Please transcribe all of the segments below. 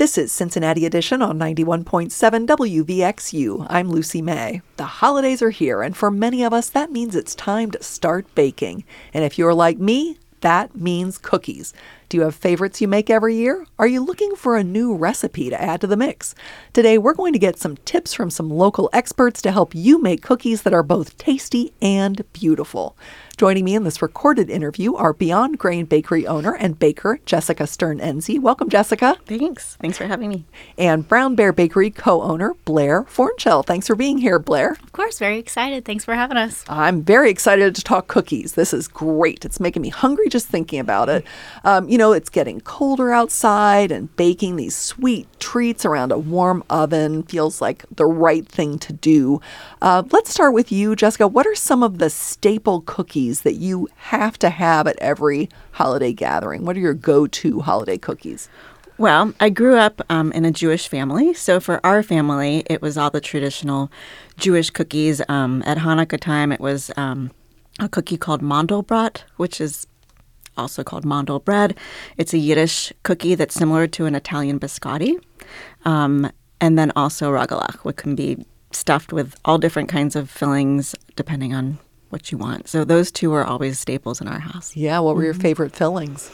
This is Cincinnati Edition on 91.7 WVXU. I'm Lucy May. The holidays are here, and for many of us, that means it's time to start baking. And if you're like me, that means cookies. Do you have favorites you make every year? Are you looking for a new recipe to add to the mix? Today, we're going to get some tips from some local experts to help you make cookies that are both tasty and beautiful. Joining me in this recorded interview are Beyond Grain Bakery owner and baker Jessica Stern-Enzi. Welcome, Jessica. Thanks. Thanks for having me. And Brown Bear Bakery co-owner Blair Fornchell. Thanks for being here, Blair. Of course, very excited. Thanks for having us. I'm very excited to talk cookies. This is great. It's making me hungry just thinking about it. It's getting colder outside, and baking these sweet treats around a warm oven feels like the right thing to do. Let's start with you, Jessica. What are some of the staple cookies that you have to have at every holiday gathering? What are your go-to holiday cookies? Well, I grew up in a Jewish family. So for our family, it was all the traditional Jewish cookies. At Hanukkah time, it was a cookie called Mandelbrot, which is also called mandel bread. It's a Yiddish cookie that's similar to an Italian biscotti. And then also ragalach, which can be stuffed with all different kinds of fillings depending on what you want. So those two are always staples in our house. Yeah, what were your favorite fillings?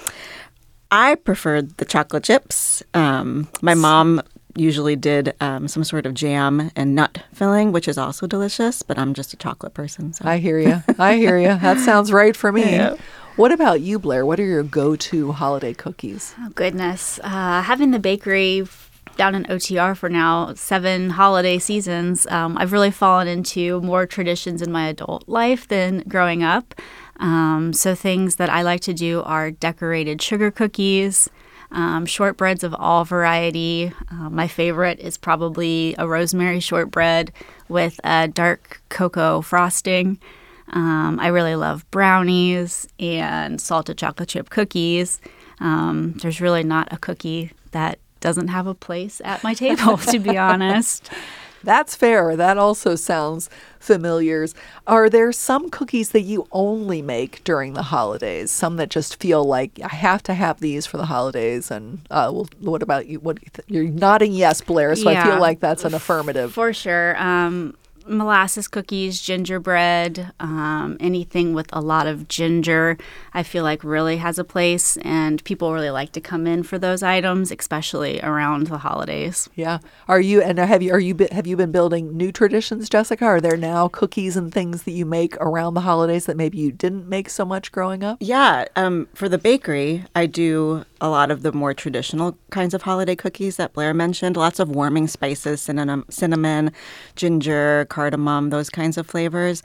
I preferred the chocolate chips. My mom usually did some sort of jam and nut filling, which is also delicious, but I'm just a chocolate person. So. I hear you. That sounds right for me. Yeah. What about you, Blair? What are your go-to holiday cookies? Oh, goodness. Having the bakery down in OTR for now 7 holiday seasons, I've really fallen into more traditions in my adult life than growing up. So things that I like to do are decorated sugar cookies, shortbreads of all variety. My favorite is probably a rosemary shortbread with a dark cocoa frosting. I really love brownies and salted chocolate chip cookies. There's really not a cookie that doesn't have a place at my table, to be honest. That's fair. That also sounds familiar. Are there some cookies that you only make during the holidays? Some that just feel like I have to have these for the holidays? And what about you? What you're nodding yes, Blair. So yeah, I feel like that's an affirmative. For sure. Molasses cookies, gingerbread, anything with a lot of ginger, I feel like really has a place, and people really like to come in for those items, especially around the holidays. Yeah. Have you been building new traditions, Jessica? Are there now cookies and things that you make around the holidays that maybe you didn't make so much growing up? Yeah. For the bakery, I do a lot of the more traditional kinds of holiday cookies that Blair mentioned. Lots of warming spices, cinnamon, ginger, cardamom, those kinds of flavors.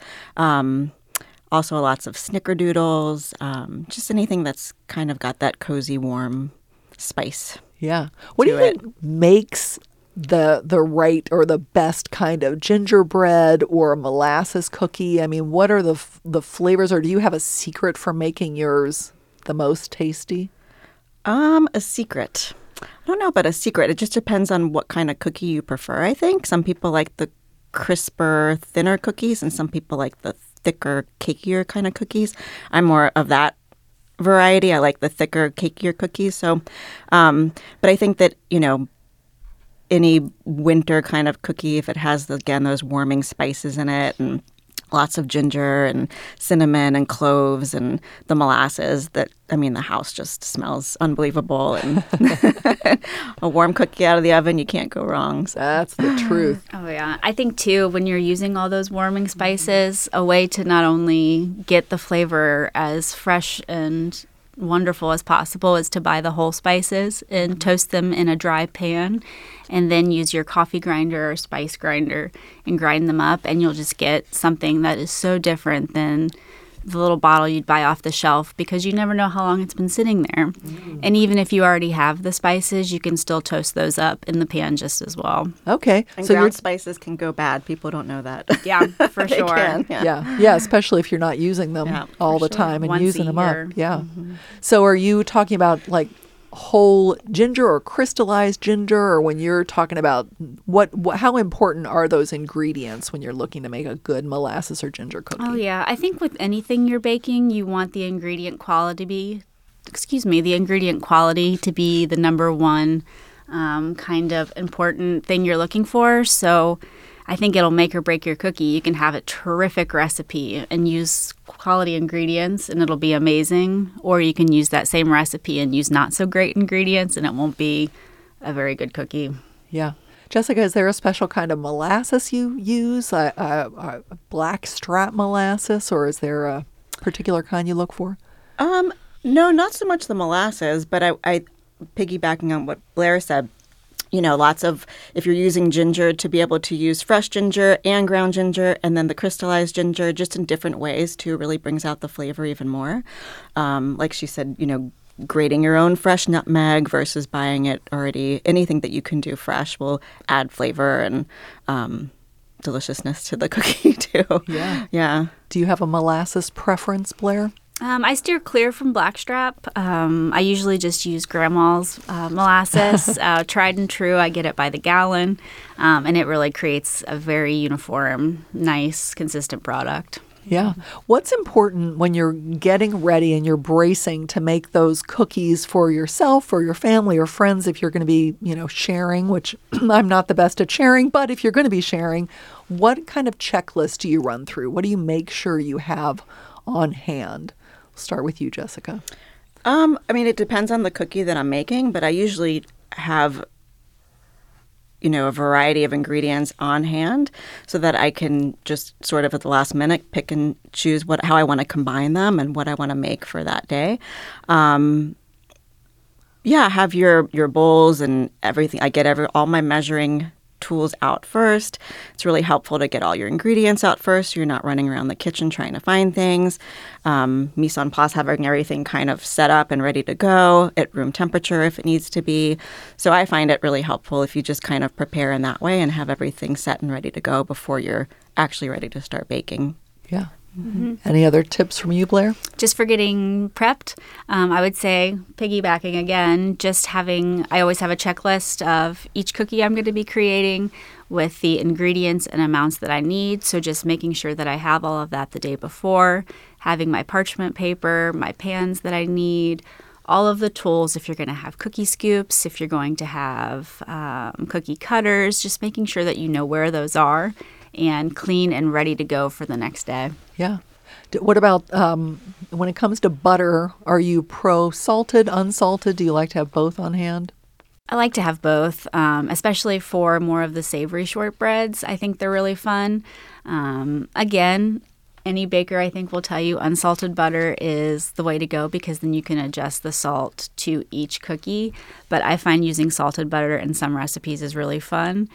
Also lots of snickerdoodles, just anything that's kind of got that cozy, warm spice. Yeah. What do you think makes the right or the best kind of gingerbread or molasses cookie? I mean, what are the flavors, or do you have a secret for making yours the most tasty? A secret. I don't know about a secret. It just depends on what kind of cookie you prefer, I think. Some people like the crisper, thinner cookies, and some people like the thicker, cakier kind of cookies. I'm more of that variety. I like the thicker, cakier cookies. So, but I think that, any winter kind of cookie, if it has, those warming spices in it and lots of ginger and cinnamon and cloves and the molasses, the house just smells unbelievable. And a warm cookie out of the oven, you can't go wrong. So. That's the truth. Oh, yeah. I think, too, when you're using all those warming spices, a way to not only get the flavor as fresh and wonderful as possible is to buy the whole spices and toast them in a dry pan, and then use your coffee grinder or spice grinder and grind them up, and you'll just get something that is so different than the little bottle you'd buy off the shelf, because you never know how long it's been sitting there. And even if you already have the spices, you can still toast those up in the pan just as well. Okay. And so ground spices can go bad. People don't know that. Yeah, for sure. Can, yeah, especially if you're not using them all the time and once using them year. up. Yeah. Mm-hmm. So are you talking about like whole ginger or crystallized ginger, or when you're talking about how important are those ingredients when you're looking to make a good molasses or ginger cookie? Oh yeah, I think with anything you're baking, you want the ingredient quality to be the number one kind of important thing you're looking for. So I think it'll make or break your cookie. You can have a terrific recipe and use quality ingredients and it'll be amazing. Or you can use that same recipe and use not so great ingredients and it won't be a very good cookie. Yeah. Jessica, is there a special kind of molasses you use, a black strap molasses, or is there a particular kind you look for? No, not so much the molasses, but I piggybacking on what Blair said, if you're using ginger, to be able to use fresh ginger and ground ginger and then the crystallized ginger just in different ways too really brings out the flavor even more. Like she said, grating your own fresh nutmeg versus buying it already. Anything that you can do fresh will add flavor and deliciousness to the cookie too. Yeah. Yeah. Do you have a molasses preference, Blair? I steer clear from blackstrap. I usually just use grandma's molasses, tried and true. I get it by the gallon, and it really creates a very uniform, nice, consistent product. Yeah. What's important when you're getting ready and you're bracing to make those cookies for yourself or your family or friends if you're going to be, sharing, which I'm not the best at sharing, but if you're going to be sharing, what kind of checklist do you run through? What do you make sure you have on hand? We'll start with you, Jessica. It depends on the cookie that I'm making, but I usually have a variety of ingredients on hand so that I can just sort of at the last minute pick and choose how I want to combine them and what I want to make for that day. Have your bowls and everything. I get all my measuring tools out first. It's really helpful to get all your ingredients out first so you're not running around the kitchen trying to find things. Mise en place, having everything kind of set up and ready to go at room temperature if it needs to be. So I find it really helpful if you just kind of prepare in that way and have everything set and ready to go before you're actually ready to start baking. Yeah. Mm-hmm. Any other tips from you, Blair? Just for getting prepped, I would say, piggybacking again, I always have a checklist of each cookie I'm going to be creating with the ingredients and amounts that I need. So just making sure that I have all of that the day before, having my parchment paper, my pans that I need, all of the tools if you're going to have cookie scoops, if you're going to have cookie cutters, just making sure that you know where those are and clean and ready to go for the next day. Yeah. What about when it comes to butter? Are you pro salted, unsalted? Do you like to have both on hand? I like to have both, especially for more of the savory shortbreads. I think they're really fun. Again, any baker I think will tell you unsalted butter is the way to go because then you can adjust the salt to each cookie. But I find using salted butter in some recipes is really fun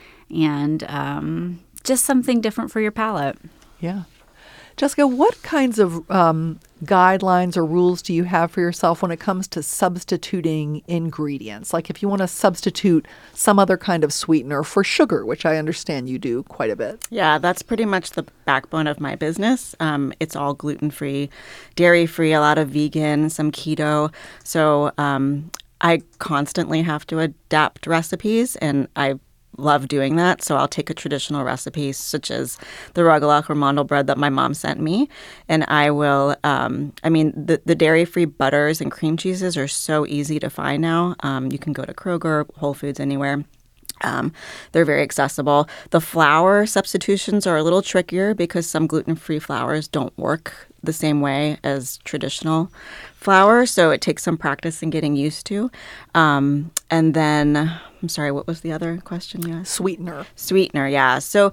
and just something different for your palate. Yeah. Jessica, what kinds of guidelines or rules do you have for yourself when it comes to substituting ingredients? Like if you want to substitute some other kind of sweetener for sugar, which I understand you do quite a bit. Yeah, that's pretty much the backbone of my business. It's all gluten-free, dairy-free, a lot of vegan, some keto. So I constantly have to adapt recipes, and I love doing that. So I'll take a traditional recipe such as the rugelach or mandel bread that my mom sent me, and I will, the dairy-free butters and cream cheeses are so easy to find now. You can go to Kroger, Whole Foods, anywhere. They're very accessible. The flour substitutions are a little trickier because some gluten-free flours don't work the same way as traditional flour, so it takes some practice in getting used to. And then, I'm sorry, what was the other question you asked? Sweetener, yeah. So,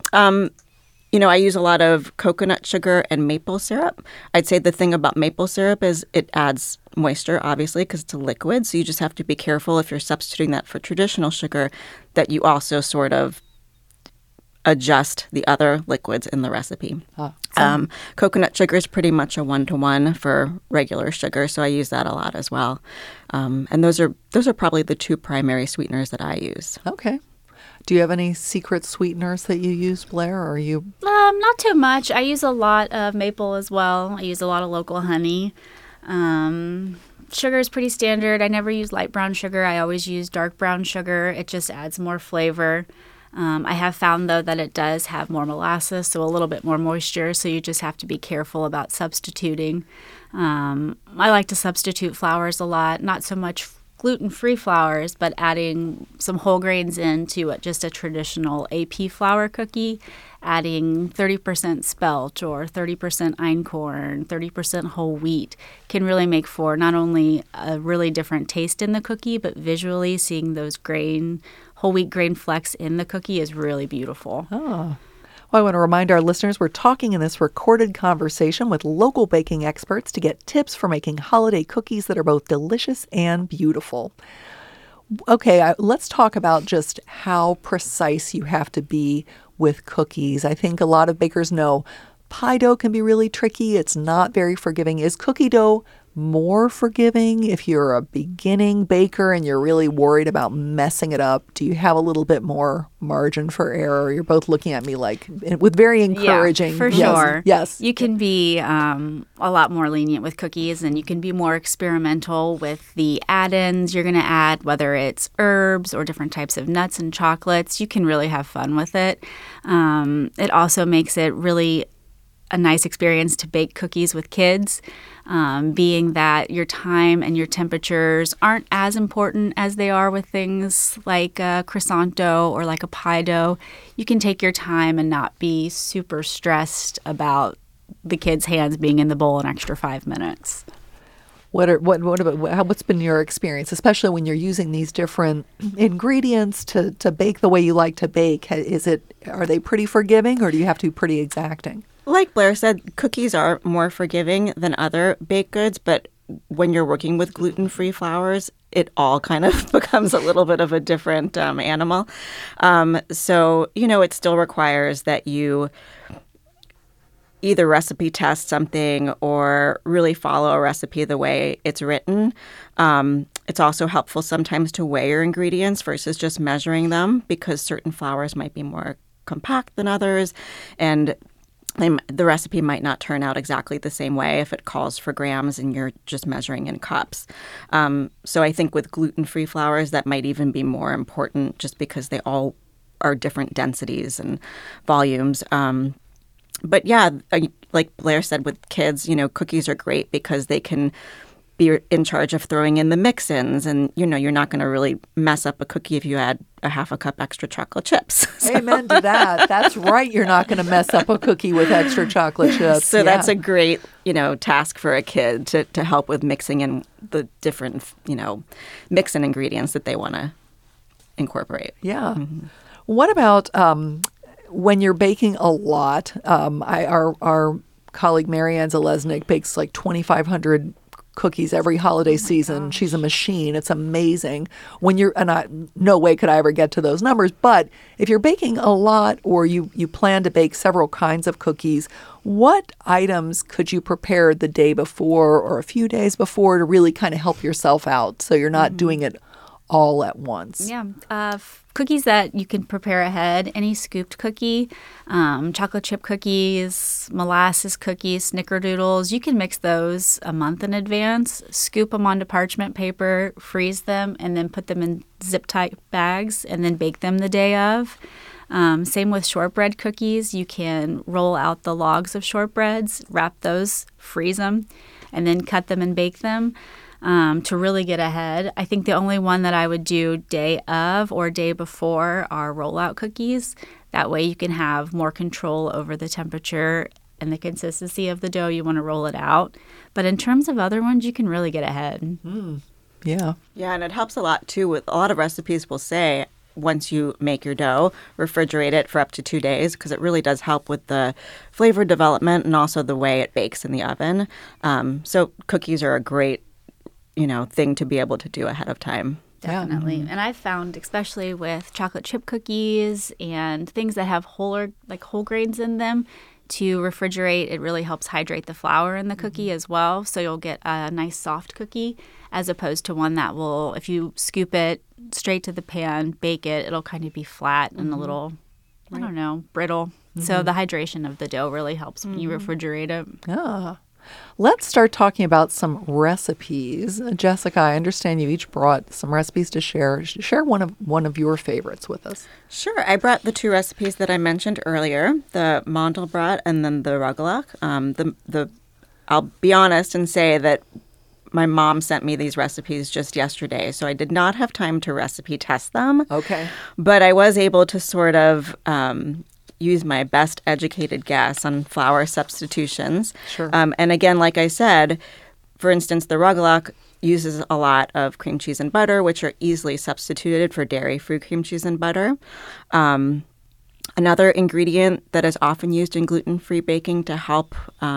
I use a lot of coconut sugar and maple syrup. I'd say the thing about maple syrup is it adds moisture, obviously, because it's a liquid. So you just have to be careful if you're substituting that for traditional sugar that you also sort of adjust the other liquids in the recipe. Coconut sugar is pretty much a 1-to-1 for regular sugar, so I use that a lot as well. And those are probably the two primary sweeteners that I use. Okay. Do you have any secret sweeteners that you use, Blair, or are you? Not too much. I use a lot of maple as well. I use a lot of local honey. Sugar is pretty standard. I never use light brown sugar. I always use dark brown sugar. It just adds more flavor. I have found, though, that it does have more molasses, so a little bit more moisture, so you just have to be careful about substituting. I like to substitute flours a lot, not so much gluten-free flours, but adding some whole grains into just a traditional AP flour cookie, adding 30% spelt or 30% einkorn, 30% whole wheat can really make for not only a really different taste in the cookie, but visually seeing those whole wheat grain flecks in the cookie is really beautiful. Oh. Well, I want to remind our listeners we're talking in this recorded conversation with local baking experts to get tips for making holiday cookies that are both delicious and beautiful. Okay, let's talk about just how precise you have to be with cookies. I think a lot of bakers know pie dough can be really tricky. It's not very forgiving. Is cookie dough more forgiving if you're a beginning baker and you're really worried about messing it up? Do you have a little bit more margin for error? You're both looking at me like with very encouraging. Yeah, for yes, sure. Yes. You can be a lot more lenient with cookies, and you can be more experimental with the add-ins you're going to add, whether it's herbs or different types of nuts and chocolates. You can really have fun with it. It also makes it really a nice experience to bake cookies with kids, being that your time and your temperatures aren't as important as they are with things like a croissant dough or like a pie dough. You can take your time and not be super stressed about the kids' hands being in the bowl an extra 5 minutes. What's been your experience, especially when you're using these different ingredients to bake the way you like to bake? Are they pretty forgiving, or do you have to be pretty exacting? Like Blair said, cookies are more forgiving than other baked goods, but when you're working with gluten-free flours, it all kind of becomes a little bit of a different animal. So, it still requires that you either recipe test something or really follow a recipe the way it's written. It's also helpful sometimes to weigh your ingredients versus just measuring them, because certain flours might be more compact than others, and the recipe might not turn out exactly the same way if it calls for grams and you're just measuring in cups. So I think with gluten-free flours, that might even be more important, just because they all are different densities and volumes. But yeah, like Blair said, with kids, cookies are great because they can be in charge of throwing in the mix-ins, and you're not going to really mess up a cookie if you add a half a cup extra chocolate chips. Amen to that. That's right. You're not going to mess up a cookie with extra chocolate chips. So that's a great, task for a kid to help with mixing in the different, mix-in ingredients that they want to incorporate. Yeah. Mm-hmm. What about when you're baking a lot? Our colleague Marianne Zalesnik bakes like 2,500 cookies every holiday season. She's a machine. It's amazing. No way could I ever get to those numbers. But if you're baking a lot, or you plan to bake several kinds of cookies, what items could you prepare the day before or a few days before to really kind of help yourself out so you're not doing it all at once? Yeah. Cookies that you can prepare ahead, any scooped cookie, chocolate chip cookies, molasses cookies, snickerdoodles, you can mix those a month in advance, scoop them onto parchment paper, freeze them, and then put them in zip-tight bags and then bake them the day of. Same with shortbread cookies. You can roll out the logs of shortbreads, wrap those, freeze them, and then cut them and bake them. To really get ahead. I think the only one that I would do day of or day before are rollout cookies. That way you can have more control over the temperature and the consistency of the dough you want to roll it out. But in terms of other ones, you can really get ahead. Mm. Yeah. Yeah, and it helps a lot, too. With a lot of recipes will say, once you make your dough, refrigerate it for up to 2 days, because it really does help with the flavor development and also the way it bakes in the oven. So cookies are a great thing to be able to do ahead of time. Definitely. Yeah. And I've found, especially with chocolate chip cookies and things that have whole grains in them, to refrigerate, it really helps hydrate the flour in the cookie as well. So you'll get a nice soft cookie, as opposed to one that will, if you scoop it straight to the pan, bake it, it'll kind of be flat and a little, brittle. So the hydration of the dough really helps when you refrigerate it. Yeah. Let's start talking about some recipes. Jessica, I understand you each brought some recipes to share. Share one of your favorites with us. Sure. I brought the 2 recipes that I mentioned earlier, the Mandelbrot and then the Rugelach. I'll be honest and say that my mom sent me these recipes just yesterday, so I did not have time to recipe test them. Okay. But I was able to sort of use my best educated guess on flour substitutions. Sure. And again, like I said, for instance, the rugelach uses a lot of cream cheese and butter, which are easily substituted for dairy-free cream cheese and butter. Another ingredient that is often used in gluten-free baking to help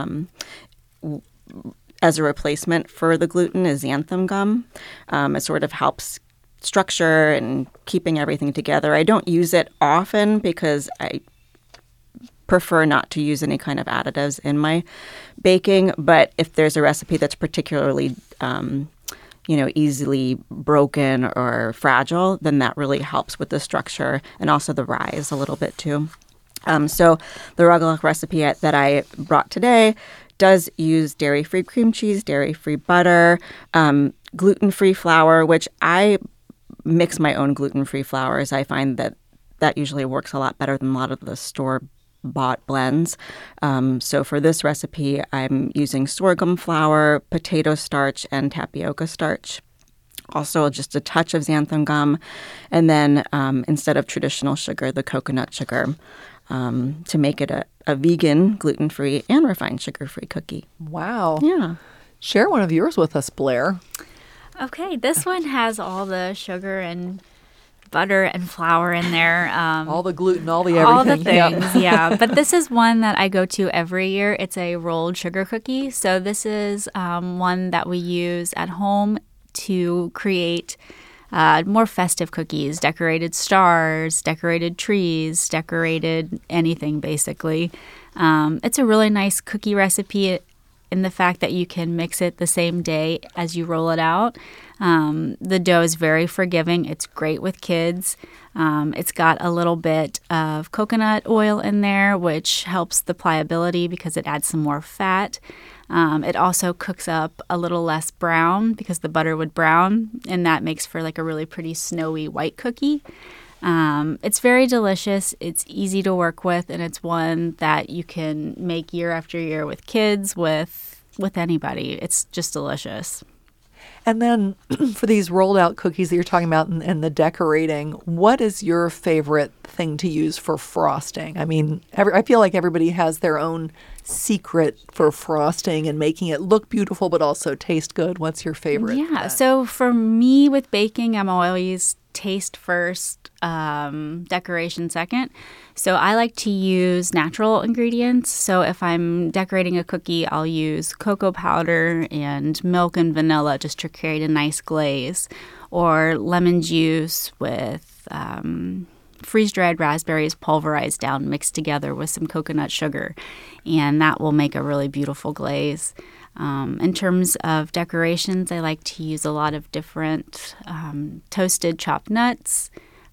as a replacement for the gluten is xanthan gum. It sort of helps structure and keeping everything together. I don't use it often because I prefer not to use any kind of additives in my baking. But if there's a recipe that's particularly, easily broken or fragile, then that really helps with the structure and also the rise a little bit too. So the rugelach recipe that I brought today does use dairy-free cream cheese, dairy-free butter, gluten-free flour, which I mix my own gluten-free flours. I find that usually works a lot better than a lot of the store-bought blends. So for this recipe, I'm using sorghum flour, potato starch, and tapioca starch. Also, just a touch of xanthan gum. And then instead of traditional sugar, the coconut sugar to make it a vegan, gluten-free, and refined sugar-free cookie. Wow. Yeah. Share one of yours with us, Blair. Okay, this one has all the sugar and butter and flour in there. All the gluten, all the everything. All the things, yeah. But this is one that I go to every year. It's a rolled sugar cookie. So this is one that we use at home to create more festive cookies, decorated stars, decorated trees, decorated anything, basically. It's a really nice cookie recipe in the fact that you can mix it the same day as you roll it out. The dough is very forgiving. It's great with kids. It's got a little bit of coconut oil in there, which helps the pliability because it adds some more fat. It also cooks up a little less brown because the butter would brown, and that makes for like a really pretty snowy white cookie. It's very delicious. It's easy to work with, and it's one that you can make year after year with kids, with anybody. It's just delicious. And then for these rolled out cookies that you're talking about and the decorating, what is your favorite thing to use for frosting? I mean, I feel like everybody has their own secret for frosting and making it look beautiful but also taste good. What's your favorite? Yeah, so for me with baking, I'm always taste first, decoration second. So I like to use natural ingredients. So if I'm decorating a cookie, I'll use cocoa powder and milk and vanilla just to create a nice glaze, or lemon juice with freeze-dried raspberries pulverized down, mixed together with some coconut sugar, and that will make a really beautiful glaze. In terms of decorations, I like to use a lot of different toasted chopped nuts,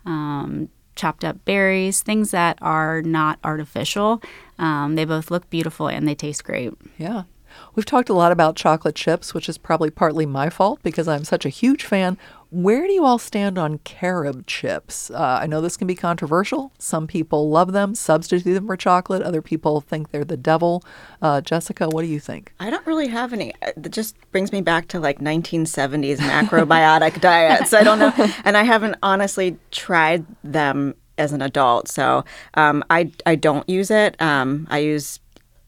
chopped up berries, things that are not artificial. They both look beautiful and they taste great. Yeah. We've talked a lot about chocolate chips, which is probably partly my fault because I'm such a huge fan. Where do you all stand on carob chips? I know this can be controversial. Some people love them, substitute them for chocolate. Other people think they're the devil. Jessica, what do you think? I don't really have any. It just brings me back to like 1970s macrobiotic diets. I don't know. And I haven't honestly tried them as an adult. So I don't use it. I use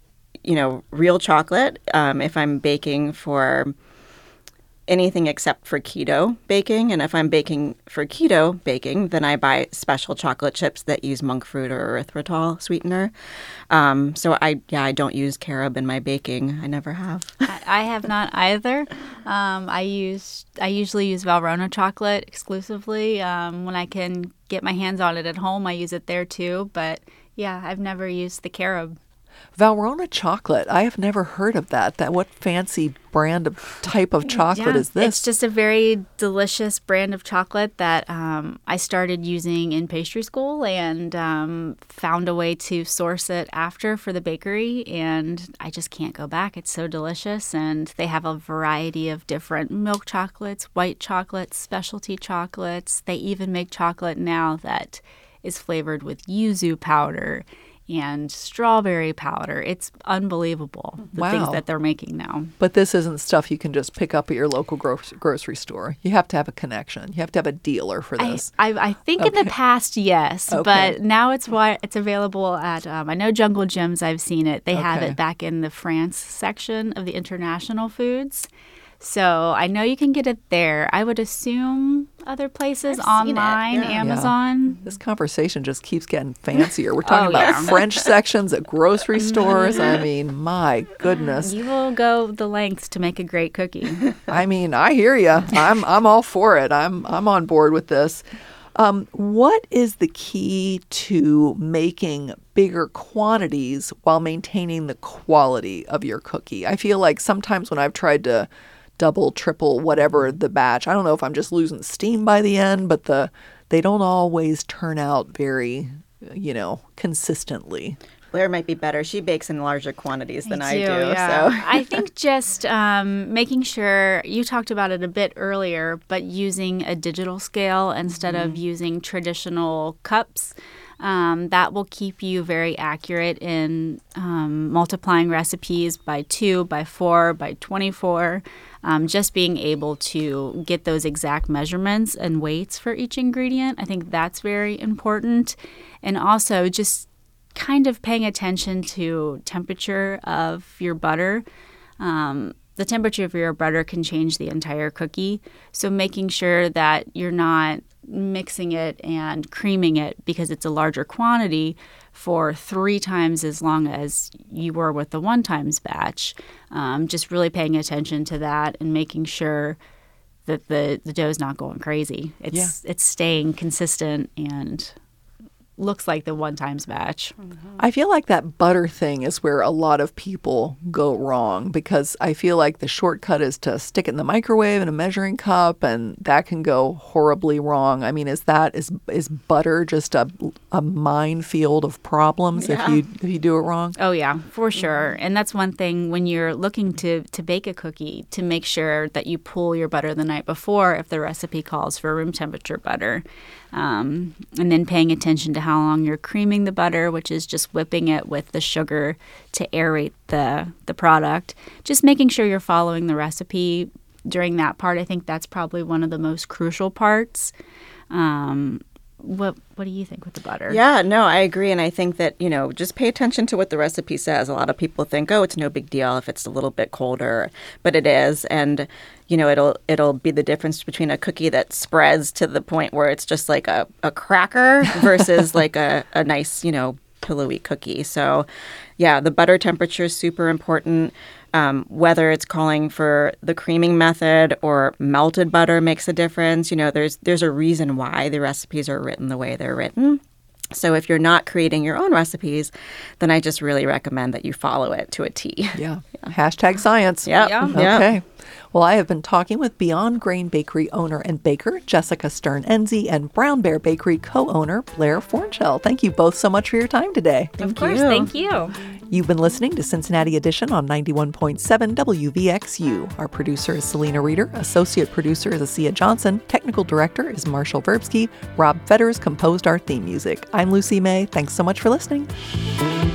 real chocolate if I'm baking for anything except for keto baking. And if I'm baking for keto baking, then I buy special chocolate chips that use monk fruit or erythritol sweetener. So I don't use carob in my baking. I never have. I have not either. I usually use Valrhona chocolate exclusively. When I can get my hands on it at home, I use it there too. But yeah, I've never used the carob. Valrhona chocolate. I have never heard of that. What fancy brand of type of chocolate is this? It's just a very delicious brand of chocolate that I started using in pastry school and found a way to source it after for the bakery, and I just can't go back. It's so delicious, and they have a variety of different milk chocolates, white chocolates, specialty chocolates. They even make chocolate now that is flavored with yuzu powder and strawberry powder. It's unbelievable, the Wow. things that they're making now. But this isn't stuff you can just pick up at your local grocery store. You have to have a connection. You have to have a dealer for this. I think in the past, yes, Okay. but now it's available at, I know Jungle Gyms, I've seen it. They have Okay. it back in the France section of the international foods. So I know you can get it there. I would assume other places I've seen it, online, yeah. Amazon. This conversation just keeps getting fancier. We're talking Oh, about yeah. French sections at grocery stores. I mean, my goodness. You will go the lengths to make a great cookie. I mean, I hear you. I'm all for it. I'm on board with this. What is the key to making bigger quantities while maintaining the quality of your cookie? I feel like sometimes when I've tried to double, triple, whatever the batch, I don't know if I'm just losing steam by the end, but they don't always turn out very, consistently. Blair might be better. She bakes in larger quantities than I do. Yeah. So I think just making sure, you talked about it a bit earlier, but using a digital scale instead of using traditional cups. That will keep you very accurate in multiplying recipes by 2, by 4, by 24. Just being able to get those exact measurements and weights for each ingredient. I think that's very important. And also just kind of paying attention to temperature of your butter. The temperature of your butter can change the entire cookie. So making sure that you're not mixing it and creaming it because it's a larger quantity for 3 times as long as you were with the 1 times batch. Just really paying attention to that and making sure that the dough's not going crazy. It's staying consistent and looks like the 1 times batch. I feel like that butter thing is where a lot of people go wrong because I feel like the shortcut is to stick it in the microwave in a measuring cup, and that can go horribly wrong. I mean, is butter just a minefield of problems if you do it wrong? Oh, yeah, for sure. And that's one thing when you're looking to bake a cookie, to make sure that you pull your butter the night before if the recipe calls for room temperature butter. And then paying attention to how long you're creaming the butter, which is just whipping it with the sugar to aerate the product. Just making sure you're following the recipe during that part. I think that's probably one of the most crucial parts. What do you think with the butter? yeah, no, I agree. And I think that, just pay attention to what the recipe says. A lot of people think, oh, it's no big deal if it's a little bit colder, but it is. And, it'll be the difference between a cookie that spreads to the point where it's just like a cracker versus like a nice, pillowy cookie. So, yeah, the butter temperature is super important. Whether it's calling for the creaming method or melted butter makes a difference. There's a reason why the recipes are written the way they're written. So if you're not creating your own recipes, then I just really recommend that you follow it to a T. Yeah. Hashtag science. Yep. Yeah. Okay. Well, I have been talking with Beyond Grain Bakery owner and baker Jessica Stern-Enzi and Brown Bear Bakery co-owner Blair Fornshell. Thank you both so much for your time today. Of course, thank you. You've been listening to Cincinnati Edition on 91.7 WVXU. Our producer is Selena Reeder. Associate producer is Asia Johnson. Technical director is Marshall Verbsky. Rob Fetters composed our theme music. I'm Lucy May. Thanks so much for listening.